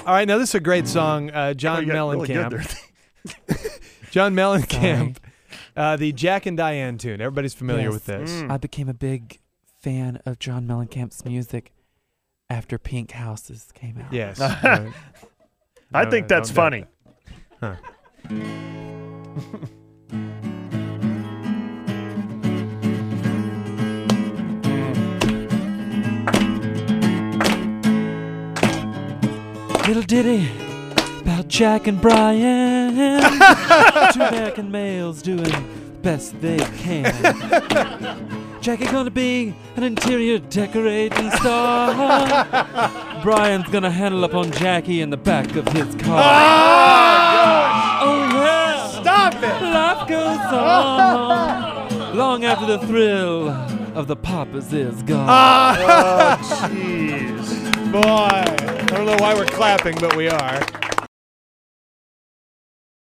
All right, now this is a great song. John Mellencamp. Really John Mellencamp. The Jack and Diane tune. Everybody's familiar with this. I became a big fan of John Mellencamp's music after Pink Houses came out. Yes. I think that's funny. Huh. Little ditty about Jack and Brian. Two American males doing the best they can. Jack is gonna be an interior decorating star. Brian's gonna handle up on Jackie in the back of his car. Oh yeah! Stop it! Life goes on long after the thrill of the poppers is gone. Oh, jeez. Boy, I don't know why we're clapping, but we are.